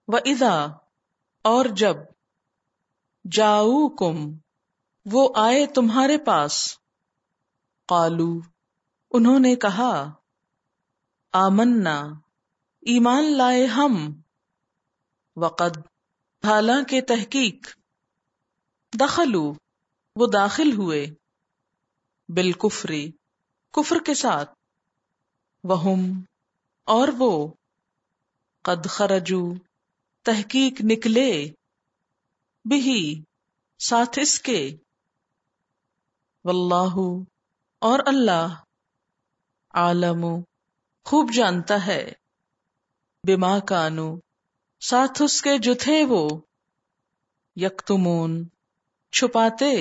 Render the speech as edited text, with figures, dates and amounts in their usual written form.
व इदा और जब जाऊकुम वो आए तुम्हारे पास, कालू उन्होंने कहा, आमन्ना ईमान लाए हम, वक़द हालांकि तहकीक, दखलू वो दाखिल हुए, बिलकुफ्री कुफ्र के साथ, वहुम और वो, कद खरजू तहकीक निकले, बिही साथ इसके, वल्लाहु और अल्लाह, आलमु खूब जानता है, बिमा कानू साथ उसके जो थे वो, यक्तुमून छुपाते,